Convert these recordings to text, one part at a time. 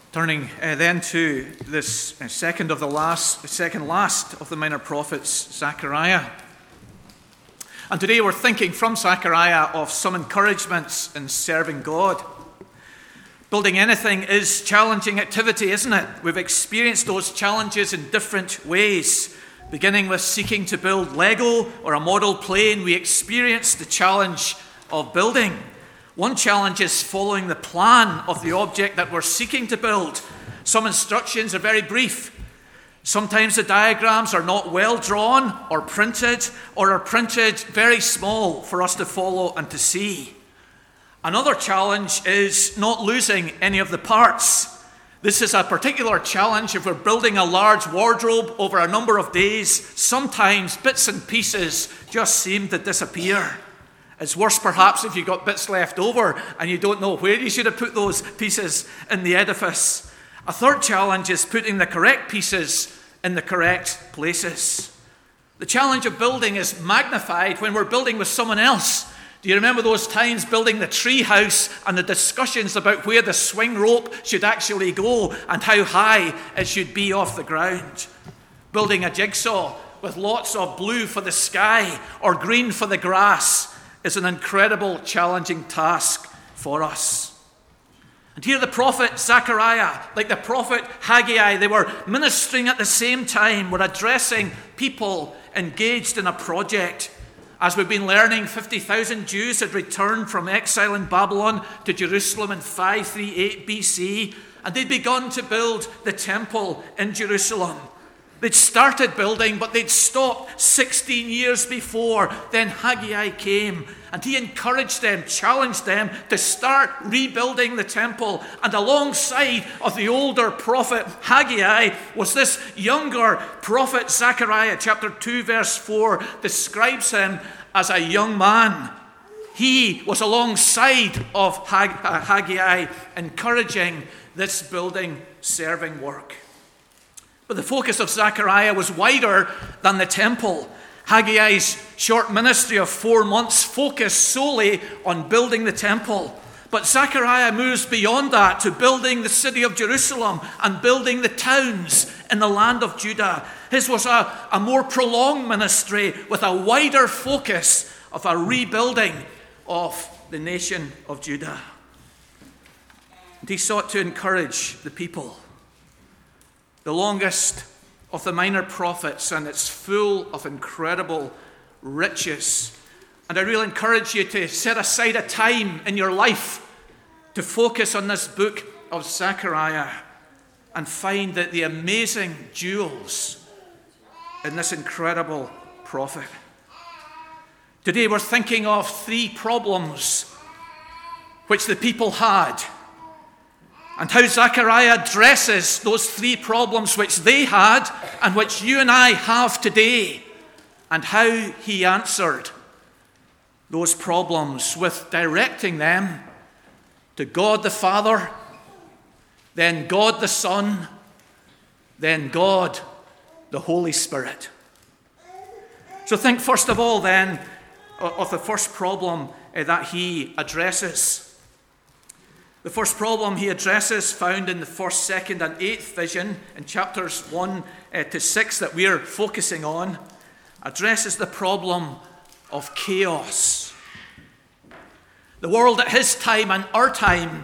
Turning then to this second last of the minor prophets, Zechariah. And today we're thinking from Zechariah of some encouragements in serving God. Building anything is challenging activity, isn't it? We've experienced those challenges in different ways. Beginning with seeking to build Lego or a model plane, we experienced the challenge of building. One challenge is following the plan of the object that we're seeking to build. Some instructions are very brief. Sometimes the diagrams are not well drawn or are printed very small for us to follow and to see. Another challenge is not losing any of the parts. This is a particular challenge if we're building a large wardrobe over a number of days. Sometimes bits and pieces just seem to disappear. It's worse perhaps if you've got bits left over and you don't know where you should have put those pieces in the edifice. A third challenge is putting the correct pieces in the correct places. The challenge of building is magnified when we're building with someone else. Do you remember those times building the tree house and the discussions about where the swing rope should actually go and how high it should be off the ground? Building a jigsaw with lots of blue for the sky or green for the grass is an incredible, challenging task for us. And here the prophet Zechariah, like the prophet Haggai, they were ministering at the same time, were addressing people engaged in a project. As we've been learning, 50,000 Jews had returned from exile in Babylon to Jerusalem in 538 BC, and they'd begun to build the temple in Jerusalem. They'd started building, but they'd stopped 16 years before. Then Haggai came, and he encouraged them, challenged them to start rebuilding the temple. And alongside of the older prophet Haggai was this younger prophet Zechariah. Chapter 2, verse 4 describes him as a young man. He was alongside of Haggai, encouraging this building serving work. But the focus of Zechariah was wider than the temple. Haggai's short ministry of 4 months focused solely on building the temple. But Zechariah moves beyond that to building the city of Jerusalem and building the towns in the land of Judah. His was a more prolonged ministry with a wider focus of a rebuilding of the nation of Judah. And he sought to encourage the people. The longest of the minor prophets, and it's full of incredible riches. And I really encourage you to set aside a time in your life to focus on this book of Zechariah and find that the amazing jewels in this incredible prophet. Today we're thinking of 3 problems which the people had, and how Zechariah addresses those 3 problems which they had and which you and I have today, and how he answered those problems with directing them to God the Father, then God the Son, then God the Holy Spirit. So think first of all then of the first problem that he addresses. The first problem he addresses, found in the 1st, 2nd, and 8th vision in chapters 1 to 6 that we're focusing on, addresses the problem of chaos. The world at his time and our time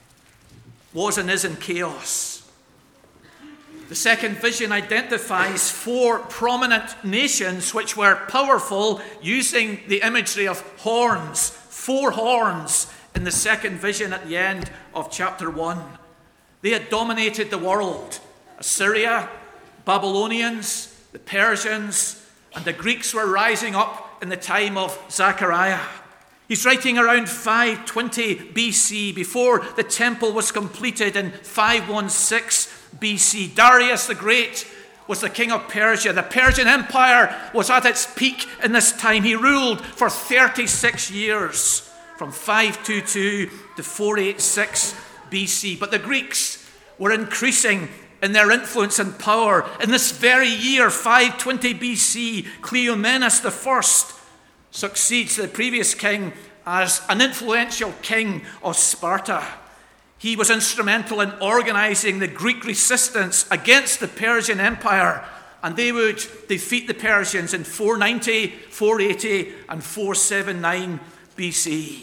was and is in chaos. The 2nd vision identifies 4 prominent nations which were powerful, using the imagery of horns, 4 horns, in the 2nd vision at the end of chapter 1. They had dominated the world. Assyria, Babylonians, the Persians, and the Greeks were rising up in the time of Zechariah. He's writing around 520 BC, before the temple was completed in 516 BC. Darius the Great was the king of Persia. The Persian Empire was at its peak in this time. He ruled for 36 years. From 522 to 486 BC. But the Greeks were increasing in their influence and power. In this very year, 520 BC, Cleomenes I succeeds the previous king as an influential king of Sparta. He was instrumental in organizing the Greek resistance against the Persian Empire, and they would defeat the Persians in 490, 480, and 479 BC.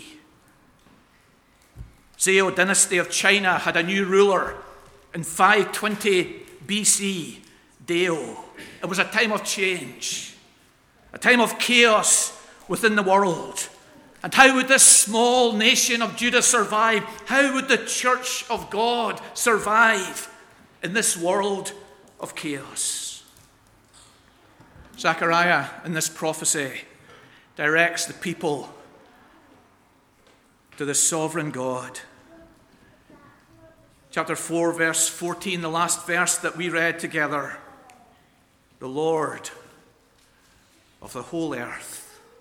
Zhou dynasty of China had a new ruler in 520 BC, Dao. It was a time of change, a time of chaos within the world. And how would this small nation of Judah survive? How would the church of God survive in this world of chaos? Zechariah, in this prophecy, directs the people to the sovereign God. Chapter 4, verse 14, the last verse that we read together. The Lord of the whole earth.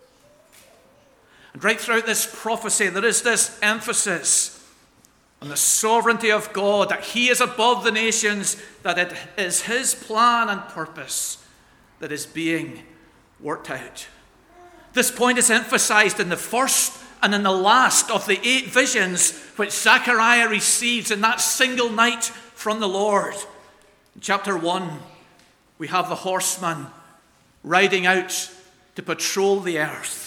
And right throughout this prophecy, there is this emphasis on the sovereignty of God, that he is above the nations, that it is his plan and purpose that is being worked out. This point is emphasized in the first and in the last of the 8 visions which Zechariah receives in that single night from the Lord. In chapter 1, we have the horseman riding out to patrol the earth.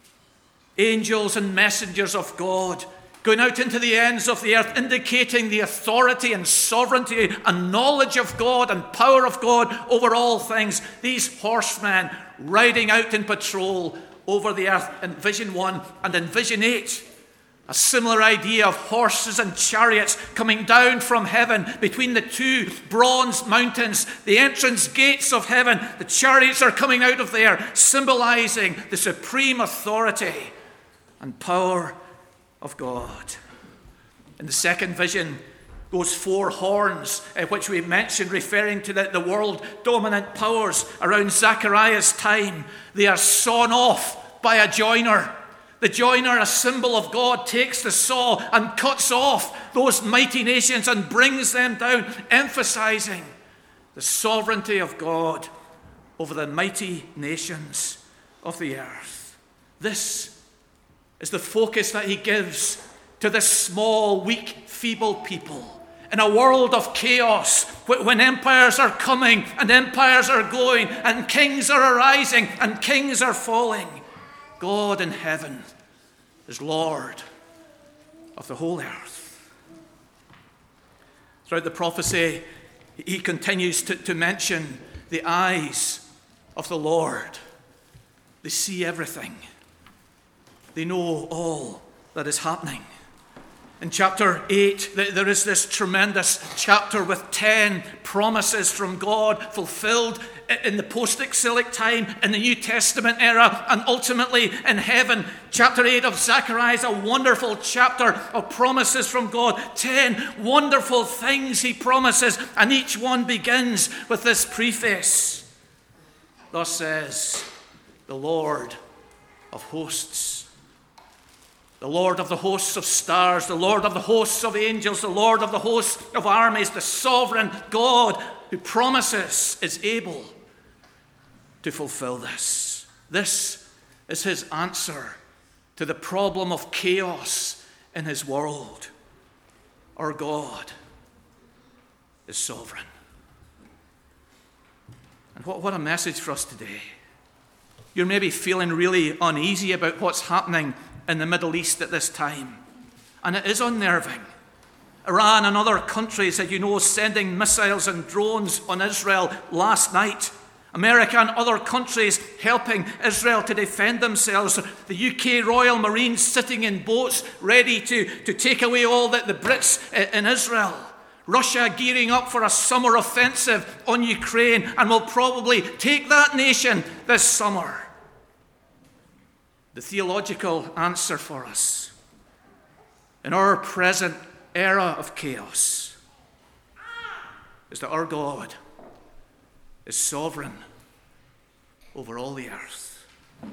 Angels and messengers of God going out into the ends of the earth, indicating the authority and sovereignty and knowledge of God and power of God over all things. These horsemen riding out in patrol over the earth in vision 1. And in vision 8, a similar idea of horses and chariots coming down from heaven between the 2 bronze mountains, the entrance gates of heaven. The chariots are coming out of there, symbolizing the supreme authority and power of God. In the second vision, those 4 horns, which we mentioned, referring to the world-dominant powers around Zechariah's time, they are sawn off by a joiner. The joiner, a symbol of God, takes the saw and cuts off those mighty nations and brings them down, emphasizing the sovereignty of God over the mighty nations of the earth. This is the focus that he gives to this small, weak, feeble people. In a world of chaos, when empires are coming and empires are going and kings are arising and kings are falling, God in heaven is Lord of the whole earth. Throughout the prophecy, he continues to mention the eyes of the Lord. They see everything. They know all that is happening. In chapter 8, there is this tremendous chapter with 10 promises from God fulfilled in the post-exilic time, in the New Testament era, and ultimately in heaven. Chapter 8 of Zechariah is a wonderful chapter of promises from God. 10 wonderful things he promises, and each one begins with this preface. Thus says the Lord of hosts. The Lord of the hosts of stars, the Lord of the hosts of angels, the Lord of the hosts of armies, the sovereign God who promises is able to fulfill this. This is his answer to the problem of chaos in his world. Our God is sovereign. And what a message for us today. You're maybe feeling really uneasy about what's happening in the Middle East at this time. And it is unnerving. Iran and other countries, as you know, sending missiles and drones on Israel last night. America and other countries helping Israel to defend themselves. The UK Royal Marines sitting in boats ready to take away all the Brits in Israel. Russia gearing up for a summer offensive on Ukraine and will probably take that nation this summer. The theological answer for us in our present era of chaos is that our God is sovereign over all the earth.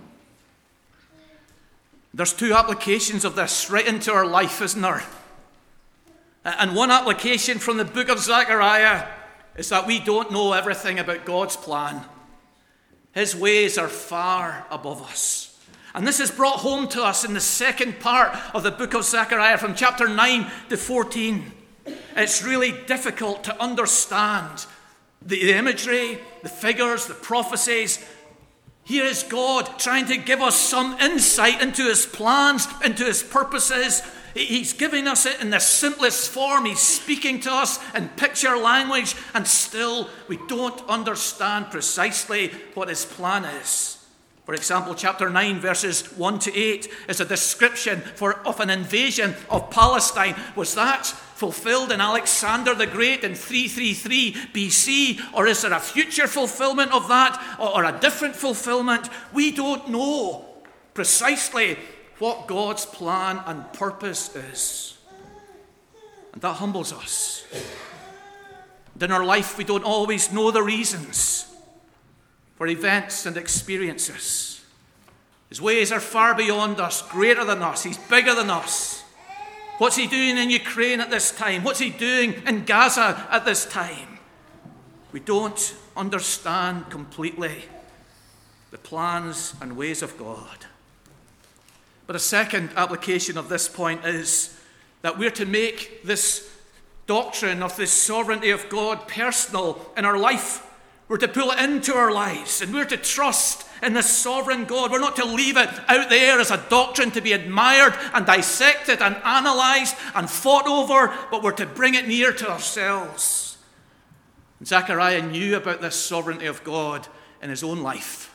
There's 2 applications of this right into our life, isn't there? And one application from the book of Zechariah is that we don't know everything about God's plan. His ways are far above us. And this is brought home to us in the second part of the book of Zechariah, from chapter 9 to 14. It's really difficult to understand the imagery, the figures, the prophecies. Here is God trying to give us some insight into his plans, into his purposes. He's giving us it in the simplest form. He's speaking to us in picture language, and still we don't understand precisely what his plan is. For example, chapter 9, verses 1 to 8 is a description of an invasion of Palestine. Was that fulfilled in Alexander the Great in 333 BC? Or is there a future fulfillment of that, or a different fulfillment? We don't know precisely what God's plan and purpose is. And that humbles us. And in our life, we don't always know the reasons for events and experiences. His ways are far beyond us, greater than us. He's bigger than us. What's he doing in Ukraine at this time? What's he doing in Gaza at this time? We don't understand completely the plans and ways of God. But a second application of this point is that we're to make this doctrine of the sovereignty of God personal in our life. We're to pull it into our lives, and we're to trust in the sovereign God. We're not to leave it out there as a doctrine to be admired and dissected and analysed and fought over, but we're to bring it near to ourselves. And Zechariah knew about this sovereignty of God in his own life.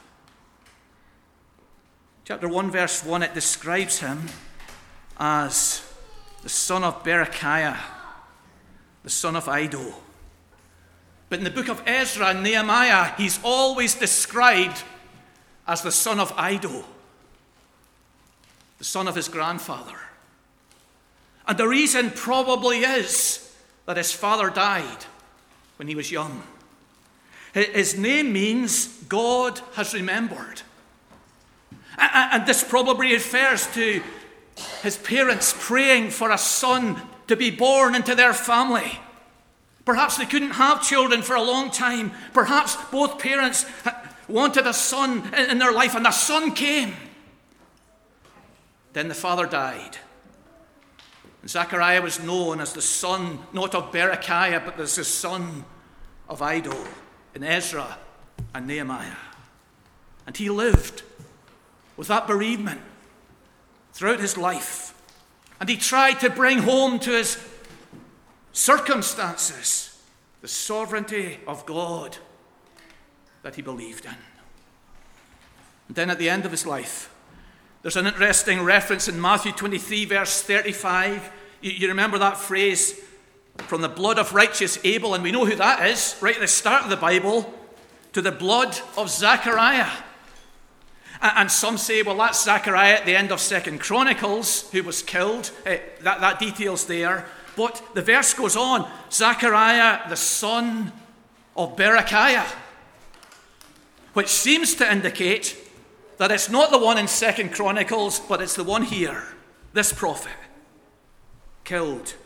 Chapter 1, verse 1, it describes him as the son of Berechiah, the son of Iddo. But in the book of Ezra and Nehemiah, he's always described as the son of Iddo, the son of his grandfather. And the reason probably is that his father died when he was young. His name means God has remembered. And this probably refers to his parents praying for a son to be born into their family. Perhaps they couldn't have children for a long time. Perhaps both parents wanted a son in their life, and a son came. Then the father died. And Zechariah was known as the son, not of Berechiah, but as the son of Iddo in Ezra and Nehemiah. And he lived with that bereavement throughout his life. And he tried to bring home to his circumstances the sovereignty of God that he believed in. And then at the end of his life, there's an interesting reference in Matthew 23, verse 35. You remember that phrase, from the blood of righteous Abel, and we know who that is, right at the start of the Bible, to the blood of Zechariah. And some say, well, that's Zechariah at the end of 2 Chronicles, who was killed. That detail's there. But the verse goes on, Zechariah, the son of Berechiah, which seems to indicate that it's not the one in 2 Chronicles, but it's the one here, this prophet, killed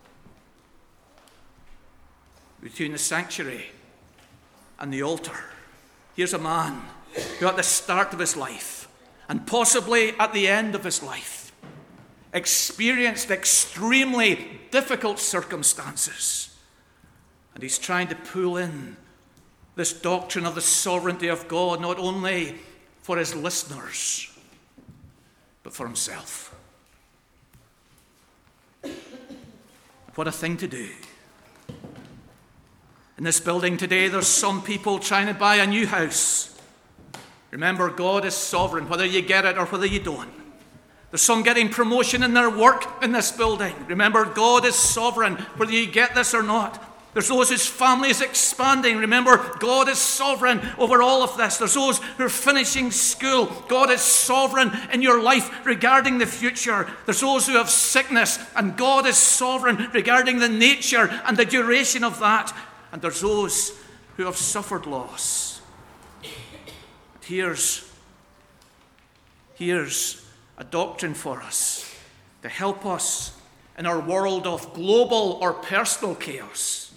between the sanctuary and the altar. Here's a man who at the start of his life, and possibly at the end of his life, experienced extremely difficult circumstances. And he's trying to pull in this doctrine of the sovereignty of God, not only for his listeners, but for himself. What a thing to do. In this building today, there's some people trying to buy a new house. Remember, God is sovereign, whether you get it or whether you don't. There's some getting promotion in their work in this building. Remember, God is sovereign, whether you get this or not. There's those whose family is expanding. Remember, God is sovereign over all of this. There's those who are finishing school. God is sovereign in your life regarding the future. There's those who have sickness, and God is sovereign regarding the nature and the duration of that. And there's those who have suffered loss. Here's a doctrine for us to help us in our world of global or personal chaos,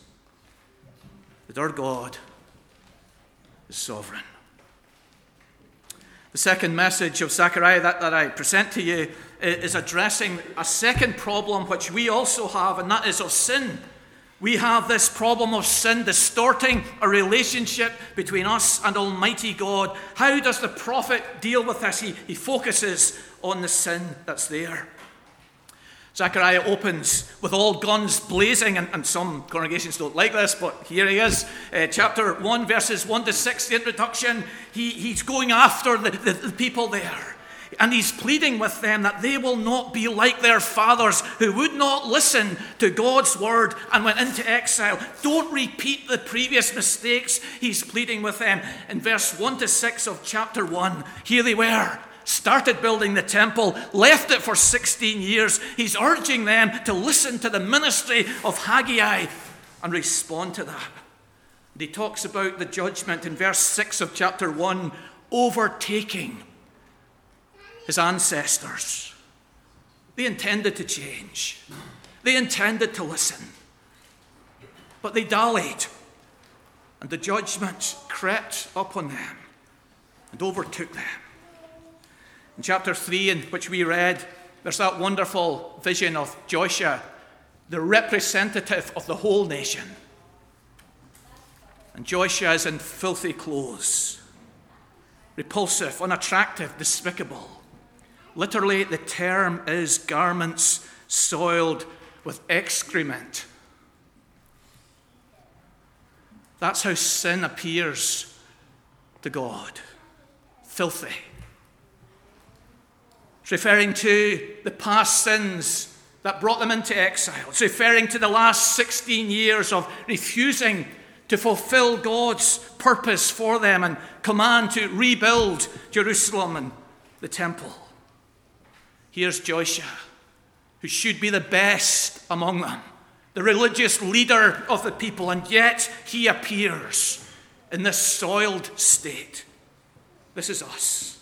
that our God is sovereign. The second message of Zechariah that I present to you is addressing a second problem which we also have, and that is of sin. We have this problem of sin distorting a relationship between us and Almighty God. How does the prophet deal with this? He focuses on the sin that's there. Zechariah opens with all guns blazing, and some congregations don't like this, but here he is. Chapter 1, verses 1 to 6, the introduction. He's going after the people there. And he's pleading with them that they will not be like their fathers who would not listen to God's word and went into exile. Don't repeat the previous mistakes. He's pleading with them. In verse 1 to 6 of chapter 1, here they were. Started building the temple, left it for 16 years. He's urging them to listen to the ministry of Haggai and respond to that. And he talks about the judgment in verse 6 of chapter 1, overtaking his ancestors. They intended to change. They intended to listen. But they dallied. And the judgment crept upon them and overtook them. In chapter 3, in which we read, there's that wonderful vision of Joshua, the representative of the whole nation. And Joshua is in filthy clothes, repulsive, unattractive, despicable. Literally, the term is garments soiled with excrement. That's how sin appears to God. Filthy. It's referring to the past sins that brought them into exile. It's referring to the last 16 years of refusing to fulfill God's purpose for them and command to rebuild Jerusalem and the temple. Here's Joshua, who should be the best among them, the religious leader of the people, and yet he appears in this soiled state. This is us.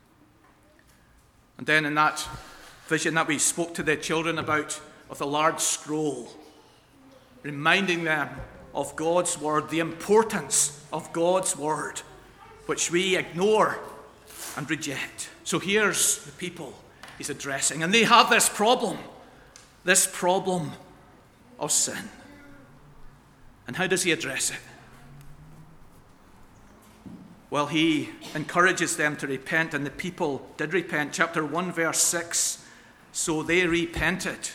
And then in that vision that we spoke to the children about, of the large scroll, reminding them of God's word, the importance of God's word, which we ignore and reject. So here's the people he's addressing, and they have this problem of sin. And how does he address it? Well, he encourages them to repent, and the people did repent. Chapter 1, verse 6, so they repented.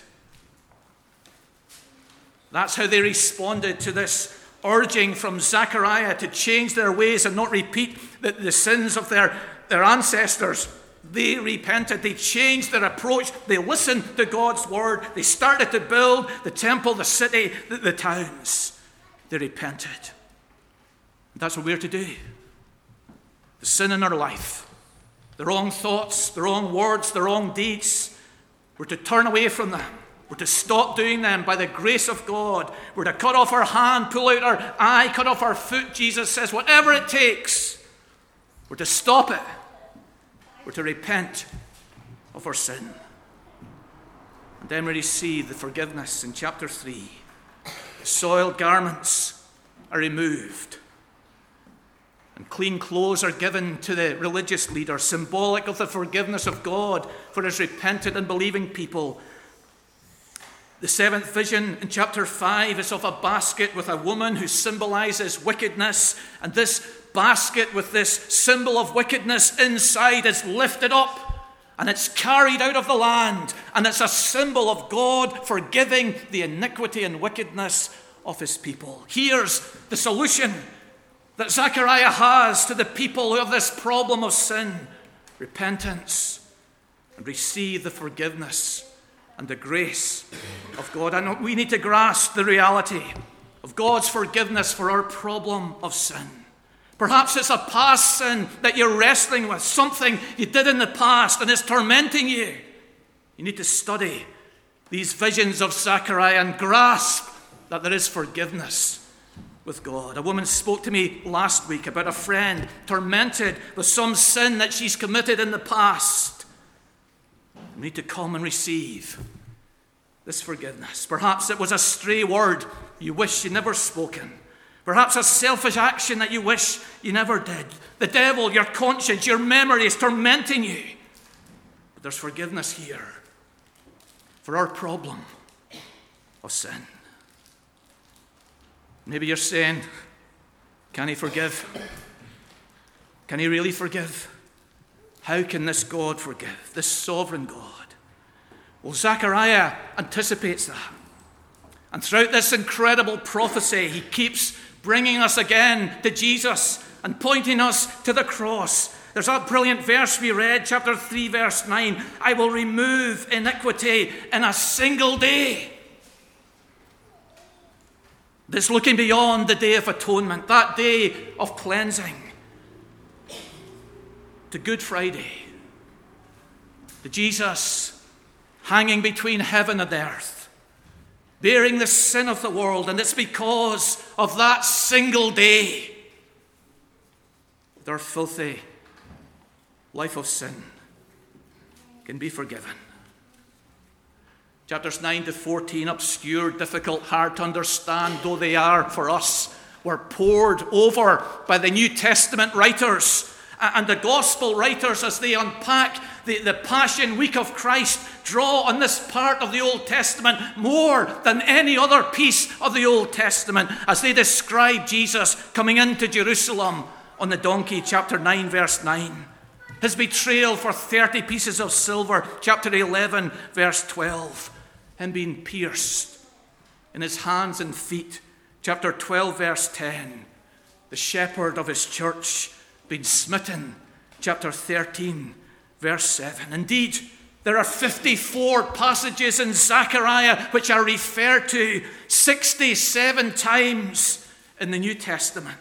That's how they responded to this urging from Zechariah to change their ways and not repeat the sins of their ancestors. They repented. They changed their approach. They listened to God's word. They started to build the temple, the city, the towns. They repented. That's what we're to do. The sin in our life, the wrong thoughts, the wrong words, the wrong deeds, we're to turn away from them. We're to stop doing them by the grace of God. We're to cut off our hand, pull out our eye, cut off our foot. Jesus says, whatever it takes, we're to stop it. We're to repent of our sin. And then we receive the forgiveness in chapter 3. The soiled garments are removed. And clean clothes are given to the religious leader, symbolic of the forgiveness of God for his repentant and believing people. The seventh vision in chapter 5 is of a basket with a woman who symbolizes wickedness. And this basket with this symbol of wickedness inside is lifted up and it's carried out of the land. And it's a symbol of God forgiving the iniquity and wickedness of his people. Here's the solution that Zechariah has to the people who have this problem of sin: repentance, and receive the forgiveness and the grace of God. And we need to grasp the reality of God's forgiveness for our problem of sin. Perhaps it's a past sin that you're wrestling with, something you did in the past and it's tormenting you. You need to study these visions of Zechariah and grasp that there is forgiveness with God. A woman spoke to me last week about a friend tormented with some sin that she's committed in the past. You need to come and receive this forgiveness. Perhaps it was a stray word you wish you never spoken. Perhaps a selfish action that you wish you never did. The devil, your conscience, your memory is tormenting you. But there's forgiveness here for our problem of sin. Maybe you're saying, can he forgive? Can he really forgive? How can this God forgive? This sovereign God? Well, Zechariah anticipates that. And throughout this incredible prophecy, he keeps bringing us again to Jesus and pointing us to the cross. There's that brilliant verse we read, chapter 3, verse 9. I will remove iniquity in a single day. This looking beyond the day of atonement, that day of cleansing, to Good Friday, to Jesus hanging between heaven and earth, bearing the sin of the world. And it's because of that single day that our filthy life of sin can be forgiven. Chapters 9 to 14, obscure, difficult, hard to understand though they are for us, were pored over by the New Testament writers and the gospel writers as they unpack the Passion Week of Christ, draw on this part of the Old Testament more than any other piece of the Old Testament as they describe Jesus coming into Jerusalem on the donkey, chapter 9, verse 9. His betrayal for 30 pieces of silver, chapter 11, verse 12. Him being pierced in his hands and feet, chapter 12, verse 10. The shepherd of his church being smitten, chapter 13, verse 7. Indeed, there are 54 passages in Zechariah which are referred to 67 times in the New Testament.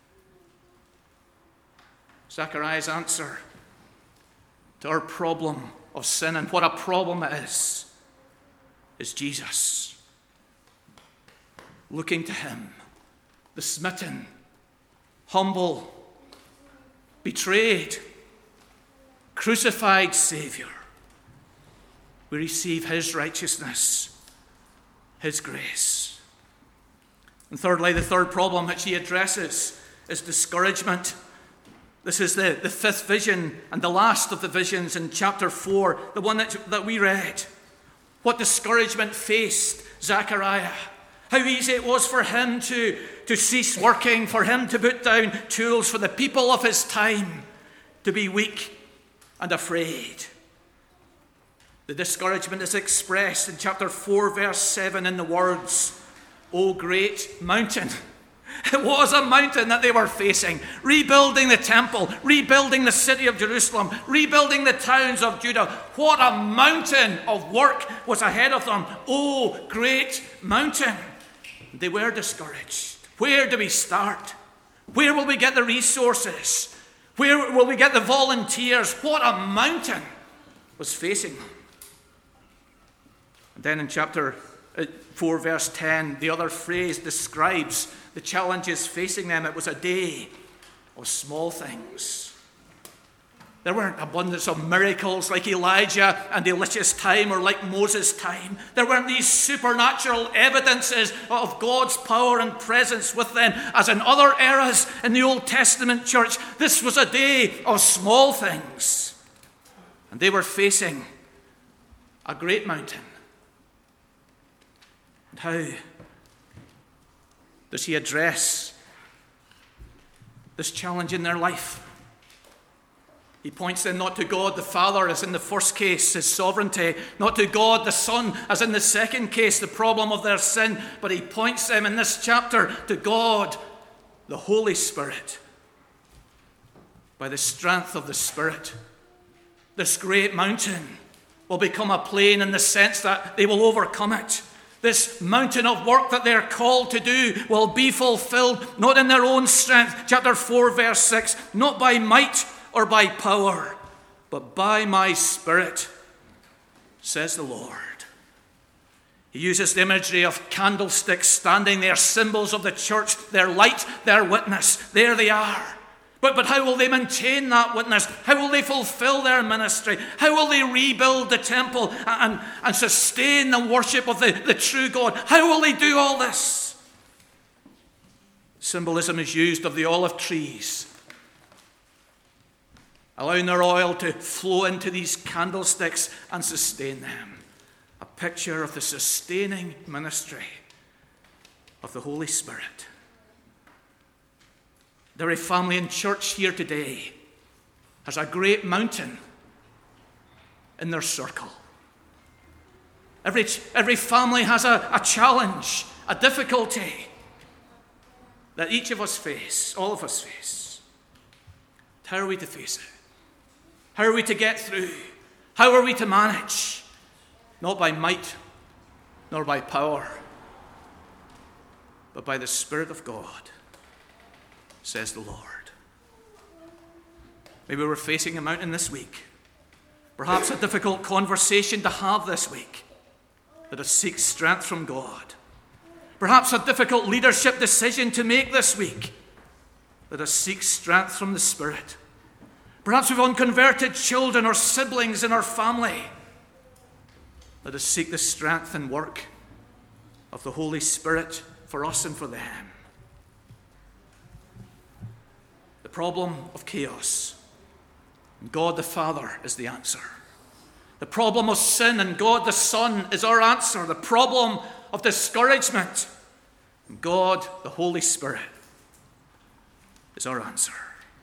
Zechariah's answer to our problem of sin, and what a problem it is Jesus. Looking to him, the smitten, humble, betrayed, crucified Savior. We receive his righteousness, his grace. And thirdly, the third problem which he addresses is discouragement. This is the fifth vision and the last of the visions in chapter 4, the one that we read. What discouragement faced Zechariah. How easy it was for him to cease working, for him to put down tools, for the people of his time to be weak and afraid. The discouragement is expressed in chapter 4, verse 7 in the words, O great mountain. It was a mountain that they were facing, rebuilding the temple, rebuilding the city of Jerusalem, rebuilding the towns of Judah. What a mountain of work was ahead of them. Oh, great mountain. They were discouraged. Where do we start? Where will we get the resources? Where will we get the volunteers? What a mountain was facing them. And then in chapter 4, verse 10, the other phrase describes the challenges facing them. It was a day of small things. There weren't abundance of miracles like Elijah and Elisha's time or like Moses' time. There weren't these supernatural evidences of God's power and presence with them as in other eras in the Old Testament church. This was a day of small things. And they were facing a great mountain. And how does he address this challenge in their life? He points them not to God the Father as in the first case, his sovereignty, not to God the Son as in the second case, the problem of their sin, but he points them in this chapter to God, the Holy Spirit. By the strength of the Spirit, this great mountain will become a plain in the sense that they will overcome it. This mountain of work that they're called to do will be fulfilled, not in their own strength. Chapter 4, verse 6, not by might or by power, but by my Spirit, says the Lord. He uses the imagery of candlesticks standing there, symbols of the church, their light, their witness. There they are. But how will they maintain that witness? How will they fulfill their ministry? How will they rebuild the temple and sustain the worship of the true God? How will they do all this? Symbolism is used of the olive trees, allowing their oil to flow into these candlesticks and sustain them. A picture of the sustaining ministry of the Holy Spirit. Every family in church here today has a great mountain in their circle. Every family has a challenge, a difficulty that each of us face, all of us face. How are we to face it? How are we to get through? How are we to manage? Not by might, nor by power, but by the Spirit of God, says the Lord. Maybe we're facing a mountain this week. Perhaps a difficult conversation to have this week. Let us seek strength from God. Perhaps a difficult leadership decision to make this week. Let us seek strength from the Spirit. Perhaps we've unconverted children or siblings in our family. Let us seek the strength and work of the Holy Spirit for us and for them. The problem of chaos, and God the Father is the answer. The problem of sin, and God the Son is our answer. The problem of discouragement, and God the Holy Spirit is our answer.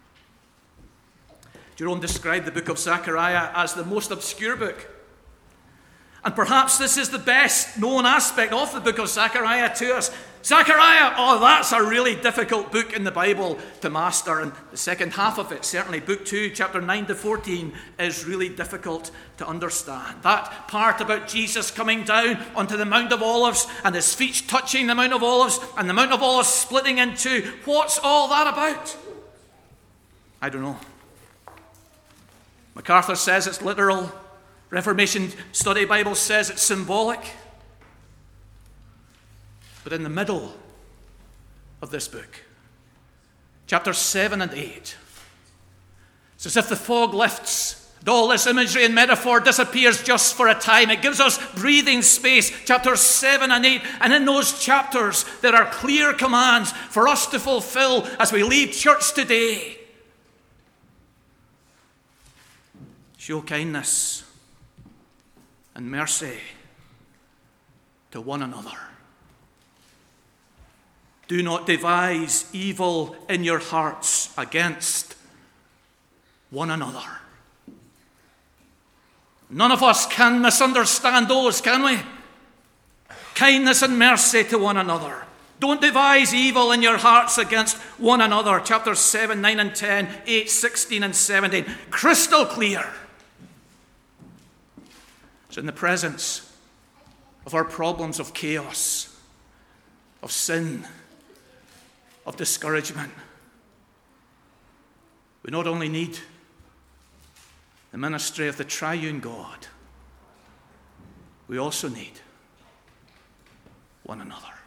Jerome described the book of Zechariah as the most obscure book. And perhaps this is the best known aspect of the book of Zechariah to us. Zechariah, oh, that's a really difficult book in the Bible to master. And the second half of it, certainly book 2, chapter 9 to 14, is really difficult to understand. That part about Jesus coming down onto the Mount of Olives and his feet touching the Mount of Olives and the Mount of Olives splitting in two. What's all that about? I don't know. MacArthur says it's literal. Reformation Study Bible says it's symbolic. But in the middle of this book, chapters 7 and 8, it's as if the fog lifts and all this imagery and metaphor disappears just for a time. It gives us breathing space, chapters 7 and 8. And in those chapters, there are clear commands for us to fulfill as we leave church today. Show kindness and mercy to one another. Do not devise evil in your hearts against one another. None of us can misunderstand those, can we? Kindness and mercy to one another. Don't devise evil in your hearts against one another. Chapters 7, 9 and 10, 8, 16 and 17. Crystal clear. So in the presence of our problems of chaos, of sin, of discouragement, we not only need the ministry of the triune God, we also need one another.